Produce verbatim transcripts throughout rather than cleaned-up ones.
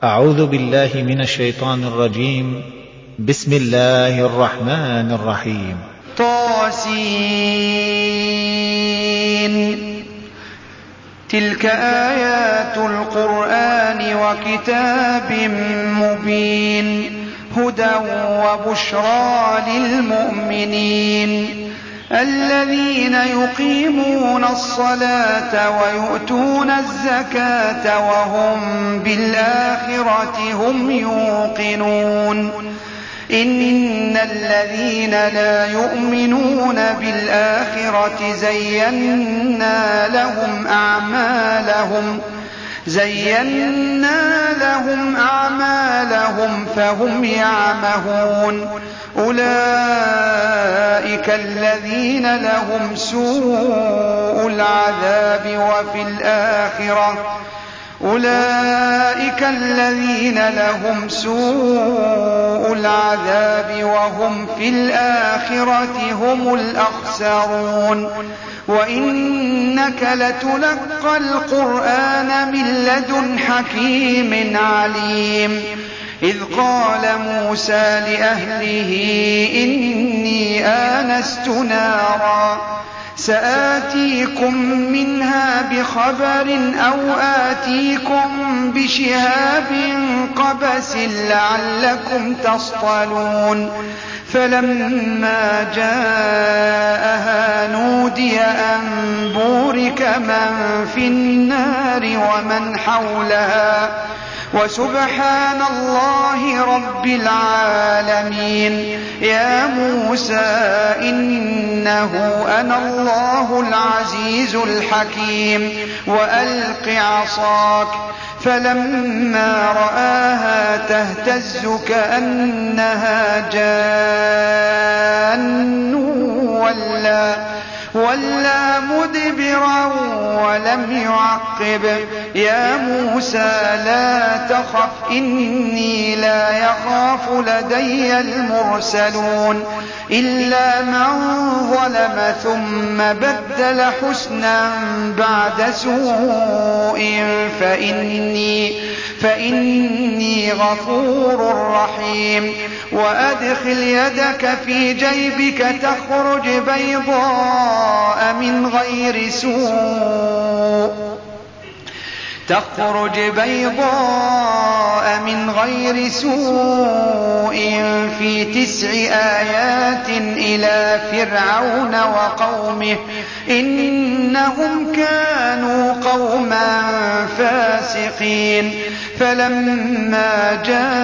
أعوذ بالله من الشيطان الرجيم. بسم الله الرحمن الرحيم. طاسين. تلك آيات القرآن وكتاب مبين هدى وبشرى للمؤمنين الذين يقيمون الصلاة ويؤتون الزكاة وهم بالآخرة هم يوقنون إن الذين لا يؤمنون بالآخرة زينا لهم أعمالهم زينا لهم أعمالهم فهم يعمهون أولئك الذين لهم سوء العذاب وفي الآخرة أولئك الذين لهم سوء العذاب وهم في الآخرة هم الأخسرون وإنك لتلقى القرآن من لدن حكيم عليم إذ قال موسى لأهله إني آنست نارا سآتيكم منها بخبر أو آتيكم بشهاب قبس لعلكم تصطلون فلما جاءها نودي أن بورك من في النار ومن حولها وسبحان الله رب العالمين يا موسى إنه أنا الله العزيز الحكيم وألق عصاك فلما رآها تهتز كأنها جان ولا ولا مدبرا ولم يعقب يا موسى لا تخف إني لا يخاف لدي المرسلون إلا من ظلم ثم بدل حسنا بعد سوء فإني فإني غفور رحيم وأدخل يدك في جيبك تخرج بيضاء من غير سوء تخرج بيضاء من غير سوء في تسع آيات إلى فرعون وقومه إنهم كانوا قوما فاسقين فلما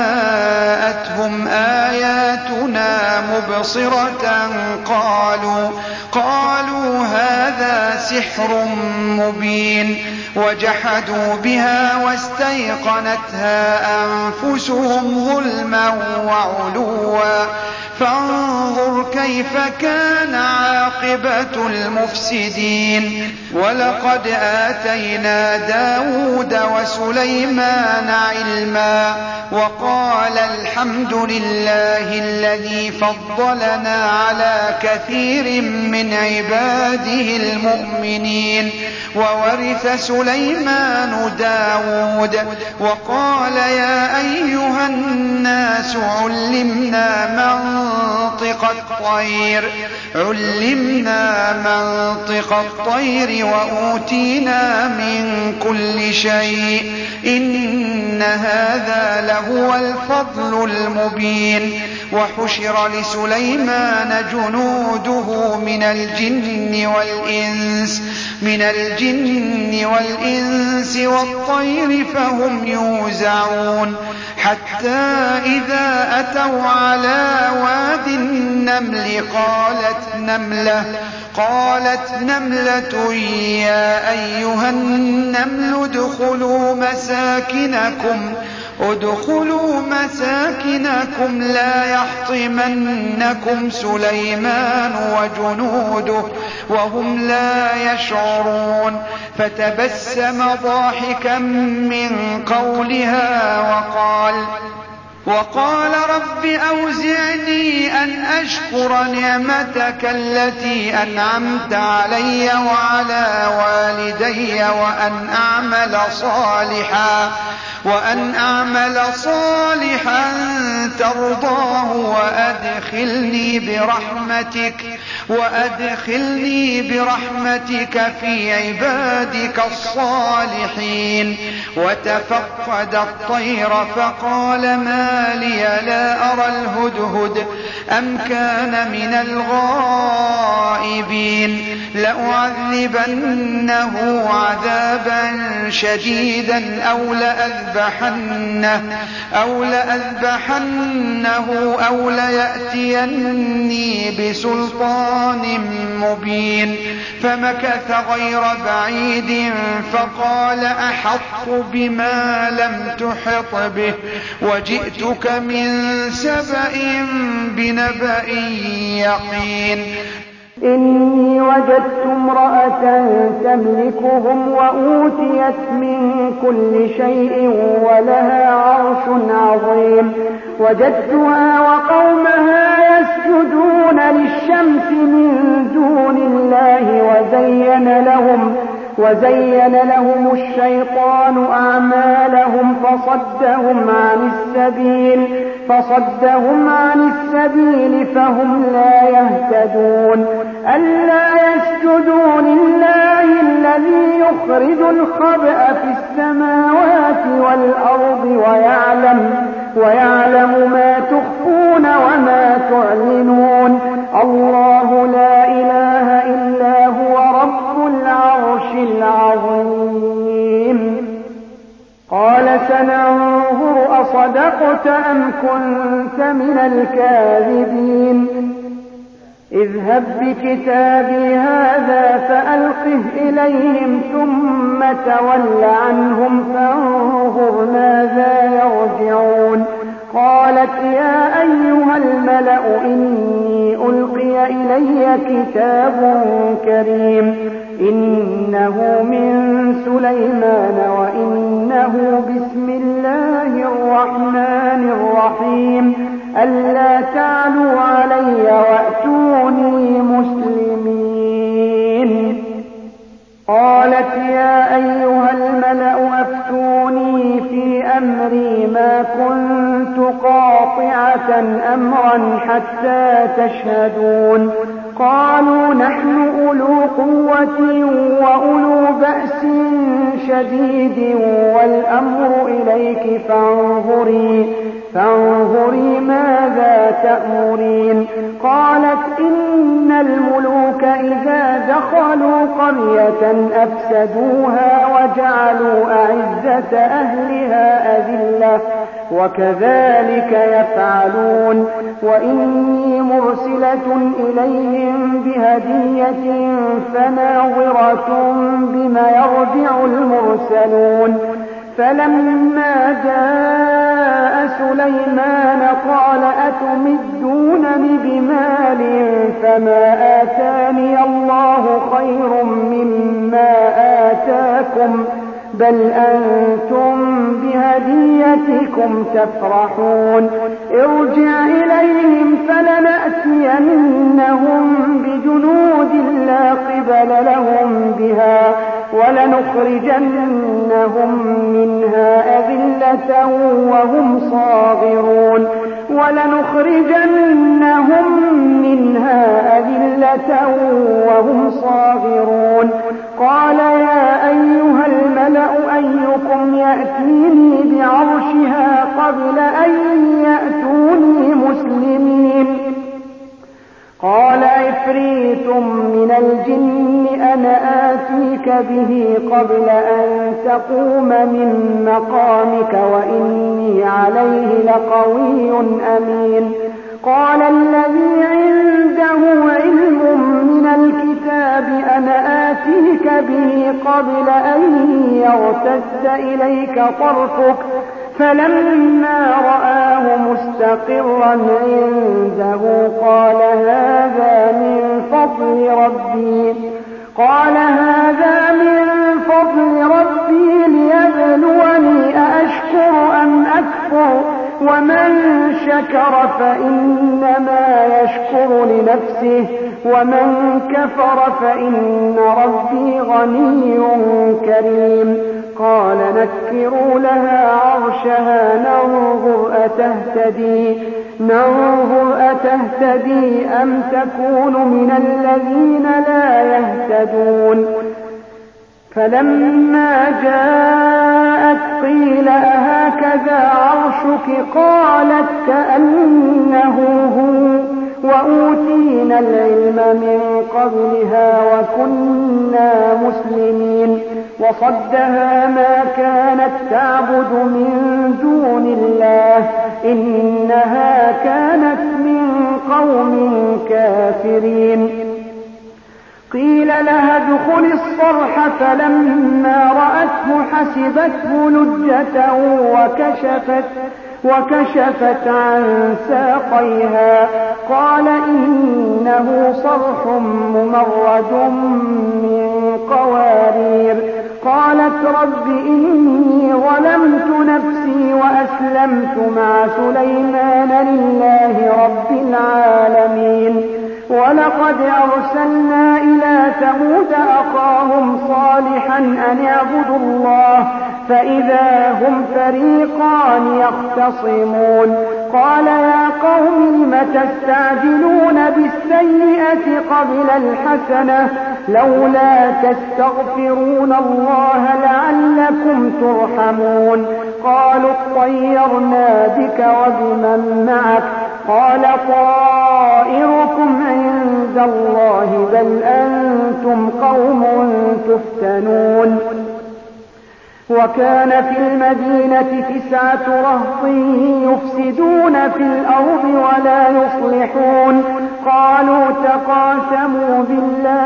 جاءتهم آياتنا مبصرة قالوا قالوا هذا سحر مبين وجحدوا بها واستيقنتها أنفسهم ظلما وعلوا فانظر كيف كان عاقبة المفسدين ولقد آتينا داود وسليمان علما وقال الحمد لله الذي فضلنا على كثير من عباده المؤمنين وورث سليمان داود وقال يا أيها الناس علمنا منطق الطير علمنا منطق الطير وأوتينا من كل شيء إن هذا لهو الفضل المبين وحشر لسليمان جنوده من الجن والإنس من الجن والإنس والطير فهم يوزعون حتى إذا أتوا على واد النمل قالت نملة قالت نملة يا أيها النمل ادخلوا مساكنكم ادخلوا مساكنكم لا يحطمنكم سليمان وجنوده وهم لا يشعرون فتبسم ضاحكا من قولها وقال وقال رب أوزعني أن أشكر نعمتك التي أنعمت علي وعلى والدي وأن أعمل صالحا وأن أعمل صالحا ترضاه وأدخلني برحمتك وأدخلني برحمتك في عبادك الصالحين. وتفقد الطير فقال ما لي لا أرى الهدهد أم كان من الغائبين لأعذبنه عذابا شديدا أو لأذبحنه أو لأذبحنه أو ليأتيني بسلطان مبين. فمكث غير بعيد فقال أحط بما لم تحط به وجئتك من سبأ بنبأ يقين. إني وجدت امرأة تملكهم وأوتيت من كل شيء ولها عرش عظيم. وجدتها وقومها يسجدون للشمس من دون الله وزين لهم وزين لهم الشيطان أعمالهم فصدهم عن السبيل فصدهم عن السبيل فهم لا يهتدون. ألا يسجدوا لله الذي يخرج الخبأ في السماوات والأرض ويعلم ويعلم ما تخفون وما تعلنون. الله لا إله إلا هو رب العرش العظيم. قال سننظر أصدقت أم كنت من الكاذبين. اذهب بكتابي هذا فألقه إليهم ثم تول عنهم فانظر ماذا يرجعون. قالت يا أيها الملأ إني ألقي إلي كتاب كريم إنه من سليمان وإنه بسم الله الرحمن الرحيم ألا تعلوا علي وأتوني مسلمين. قالت يا أيها الملأ أفتوني في أمري ما كنت قاطعة أمرا حتى تشهدون. قالوا نحن أولو قوة وأولو بأس شديد والأمر إليك فانظري فانظري ماذا تأمرين. قالت إن الملوك إذا دخلوا قرية أفسدوها وجعلوا أعزة أهلها أذلة وكذلك يفعلون. وإني مرسلة إليهم بهدية فناظرة بما يرجع المرسلون. فلما جاء سليمان قال أتمدونني بمال فما آتاني الله خير مما آتاكم بل أنتم بهديتكم تفرحون. ارجع إليهم فلنأتينهم بجنود لا قبل لهم بها ولنخرجنهم منها أذلة وهم صاغرون ولنخرجنهم منها أذلة وهم صاغرون. قال يا أيها الملأ أيكم يأتيني بعرشها قبل أن يأتوني مسلمين. قال عفريت من الجن أنا آتيك به قبل أن تقوم من مقامك وإني عليه لقوي أمين. قال الذي عنده علم من الكتاب أنا آتيك به قبل أن يرتد إليك طرفك فلما رآه مستقرا عنده قال هذا من فضل ربي قال هذا من فضل ربي ليبلوني أأشكر أم أكفر ومن شكر فإنما يشكر لنفسه ومن كفر فإن ربي غني كريم. قال نكروا لها عرشها ننظر أتهتدي, ننظر أتهتدي أم تكون من الذين لا يهتدون. فلما جاءت قيل أهكذا عرشك قالت كأنه هو وأوتينا العلم من قبلها وكنا مسلمين. وصدها ما كانت تعبد من دون الله إنها كانت من قوم كافرين. قيل لها ادخل الصرح فلما رأته حسبته لجة وكشفت, وكشفت عن ساقيها قال إنه صرح ممرد من قوارير. قالت رب إني ظلمت نفسي وأسلمت مع سليمان لله رب العالمين. ولقد أرسلنا إلى ثمود أخاهم صالحا أن اعبدوا الله فإذا هم فريقان يختصمون. قال يا قوم لم تستعجلون بالسيئة قبل الحسنة لولا تستغفرون الله لعلكم ترحمون. قالوا اطيرنا بك وبمن معك قال طائركم عند الله بل أنتم قوم تفتنون. وكان في المدينة تسعة رهط يفسدون في الأرض ولا يصلحون. قالوا تقاسموا بالله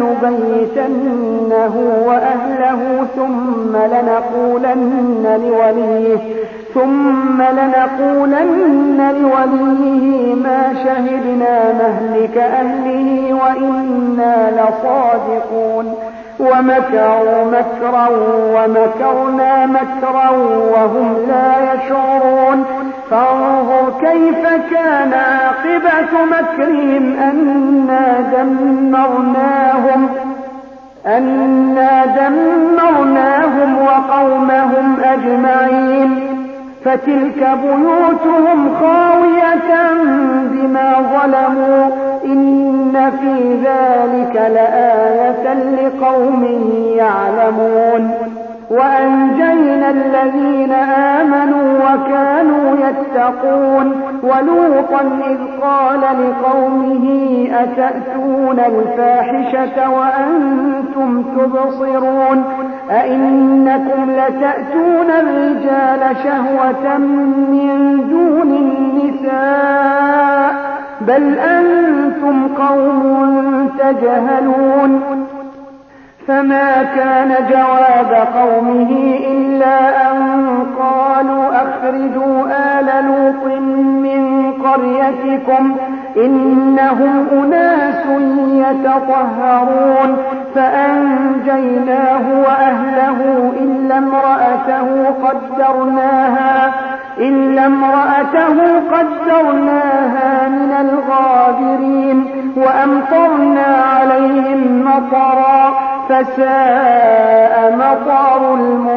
لنبيتنه وأهله ثم لنقولن لوليه ثم لنقولن لوليه ما شهدنا مهلك أهله وإنا لصادقون. ومكروا مكرا ومكرنا مكرا وهم لا يشعرون. فانظر كيف كان عاقبة مكرهم أنا دمرناهم, أنا دمرناهم وقومهم أجمعين. فتلك بيوتهم خاوية بما ظلموا إن في ذلك لآية لقوم يعلمون. وأنجينا الذين آمنوا وكانوا يتقون. ولوطا إذ قال لقومه أتأتون الفاحشة وأنتم تبصرون أئنكم لتأتون الرجال شهوة من دون النساء بل أنتم قوم تجهلون. فما كان جواب قومه إلا أن قالوا أخرجوا آل لوط من قريتكم إنهم أناس يتطهرون. فأنجيناه وأهله إلا امرأته قدرناها إلا امرأته قدرناها من الغابرين. وأمطرنا عليهم مطرا فساء مطر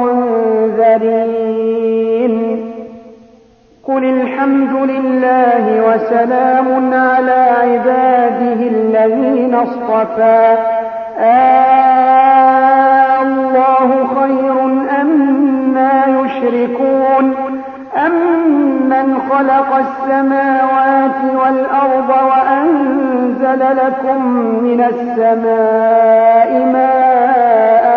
المنذرين. قل الحمد لله وسلام على عباده الذين اصطفى آه الله خير أما يشركون. أمن خلق السماوات والأرض وأنزل لكم من السماء ماء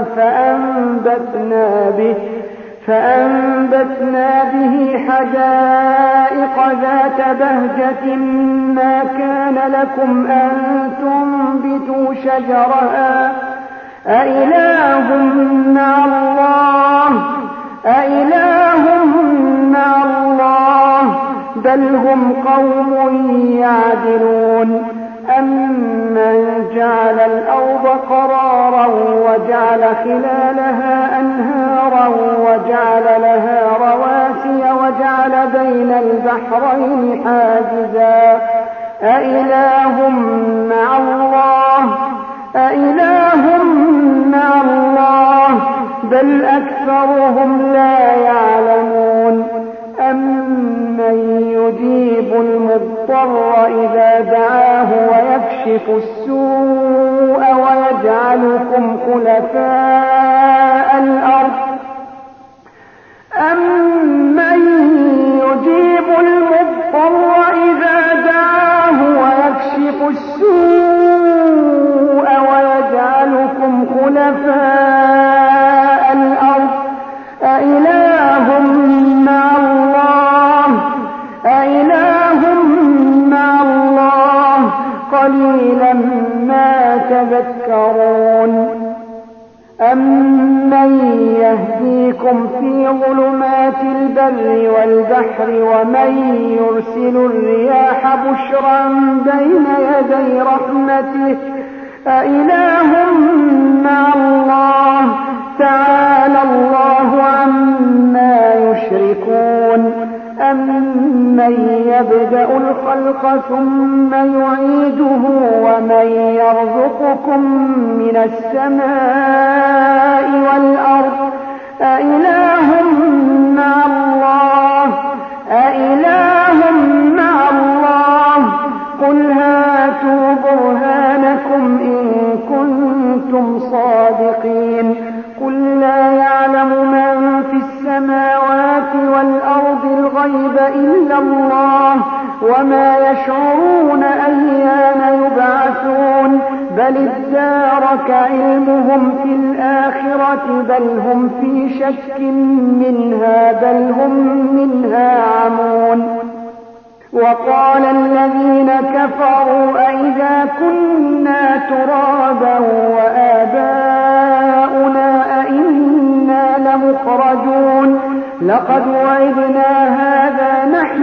فأنبتنا به, فأنبتنا به حدائق ذات بهجة ما كان لكم أن تنبتوا شجرها أإله مع الله أإله مع الله بل هم قوم يعدلون. أمن جعل الأرض قرارا وجعل خلالها أنهارا وجعل لها رواسي وجعل بين البحرين حاجزا أإله مع الله أإله مع الله بل أكثرهم لا يعلمون أمن يجيب المضطر إذا دعاه ويكشف السوء ويجعلكم خلفاء الأرض أمن يجيب المضطر إذا دعاه ويكشف السوء ويجعلكم خلفاء الأرض أإله مع الله أإله مع الله قليلا ما تذكرون أمن يهديكم في ظلمات البر والبحر ومن يرسل الرياح بشرا بين يدي رحمته أإله مع الله تعالى الله عما يشركون أمن يبدأ الخلق ثم يعيده ومن يرزقكم من السماء والأرض أإله مع الله أإله مع الله قل هاتوا برهانكم إن كنتم صادقين قل لا يعلم من في السماوات والأرض الغيب إلا الله وما يشعرون أيان يبعثون بل ادارك علمهم في الآخرة بل هم في شك منها بل هم منها عمون وقال الذين كفروا أئذا كنا ترابا وآباؤنا أئنا لمخرجون لقد وعدنا هذا نحن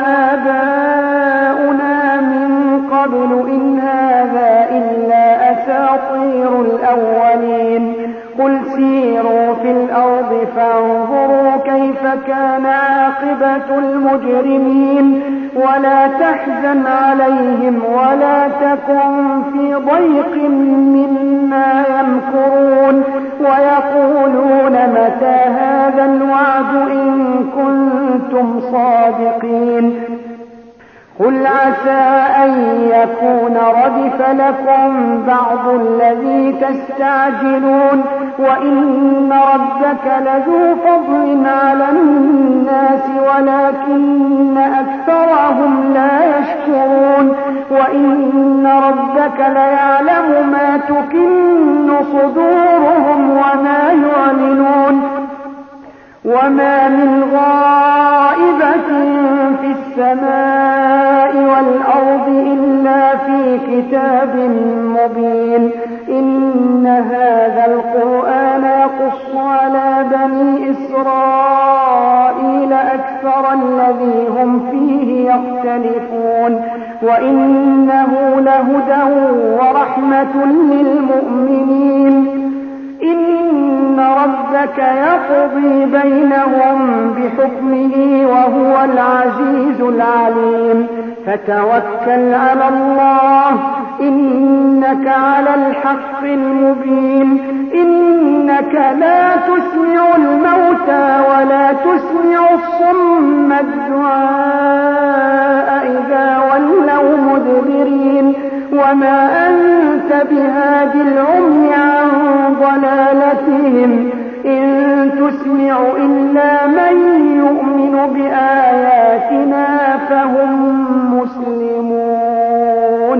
وآباؤنا من قبل إن هذا إلا أساطير الأولين قل سيروا في الأرض فانظروا كيف كان عاقبة المجرمين ولا تحزن عليهم ولا تكن في ضيق مما يمكرون ويقولون متى هذا الوعد إن كنتم صادقين قل عسى أن يكون ردف لكم بعض الذي تستعجلون وإن ربك لذو فضل على الناس ولكن أكثرهم لا يشكرون وإن ربك ليعلم ما تكن صدورهم وما يعلنون وما من غائبة في السماء والأرض إلا في كتاب مبين إن هذا القرآن يقص على بني إسرائيل أكثر الذي هم فيه يختلفون وإنه لهدى ورحمة للمؤمنين إن ربك يقضي بينهم بحكمه وهو العزيز العليم فتوكل على الله إنك على الحق المبين إنك لا تسمع الموتى ولا تسمع الصم الدعاء إذا ولوا مدبرين وما أنت بهاد العمي عن ضلالتهم إن تسمع إلا من يؤمن بآياتنا فهم مسلمون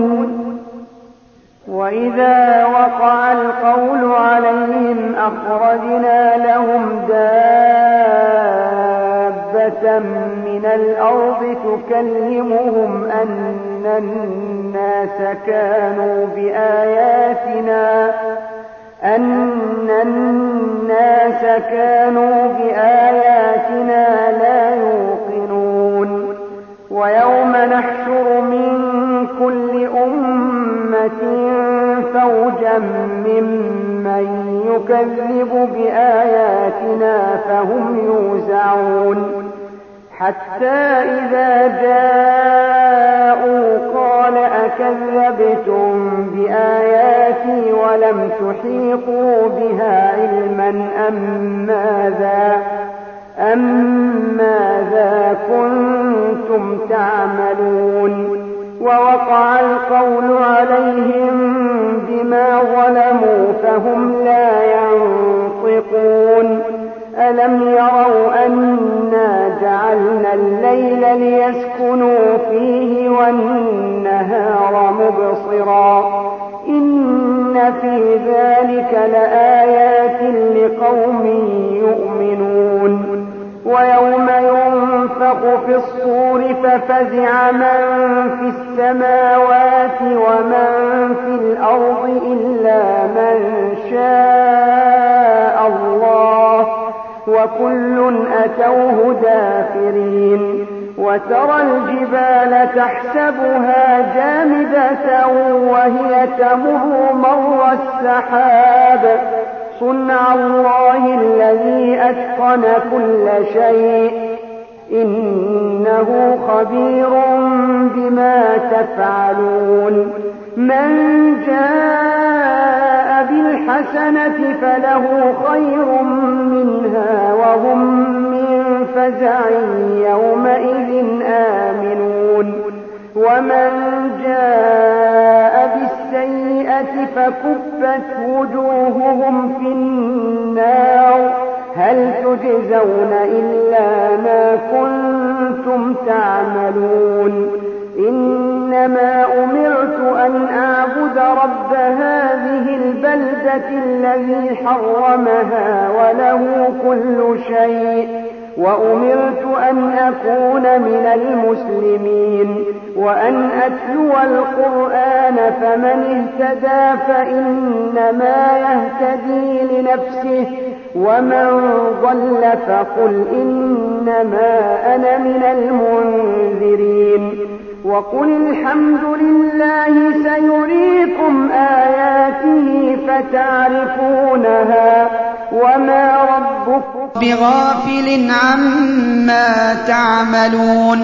وإذا وقع القول عليهم أخرجنا لهم دابة من الأرض تكلمهم أن الناس كانوا بآياتنا أن الناس كانوا بآياتنا لا يوقنون ويوم نحشر من كل أمة فوجا ممن يكذب بآياتنا فهم يوزعون حتى إذا جاءوا قال أكذبتم بآياتي ولم تحيطوا بها علما أم ماذا, أم ماذا كنتم تعملون ووقع القول عليهم بما ظلموا فهم لا ينطقون ألم يروا أنا جعلنا الليل ليسكنوا فيه والنهار مبصرا إن في ذلك لآيات لقوم يؤمنون ويوم ينفخ في الصور ففزع من في السماوات ومن في الأرض إلا من شاء الله وكل أتوه داخرين وترى الجبال تحسبها جامدة وهي تمر مر السحاب صنع الله الذي أتقن كل شيء إنه خبير بما تفعلون من جاء بالحسنة فله خير منها وهم من فزع يومئذ آمنون ومن جاء بالسيئة فكبت وجوههم في النار هل تجزون إلا ما كنتم تعملون إنما أمرت أن أعبد رب هذه البلدة الذي حرمها وله كل شيء وأمرت أن أكون من المسلمين وأن أتلو القرآن فمن اهتدى فإنما يهتدي لنفسه ومن ضل فقل إنما أنا من المنذرين وقل الحمد لله سيريكم آياته فتعرفونها وما ربكم بغافل عما تعملون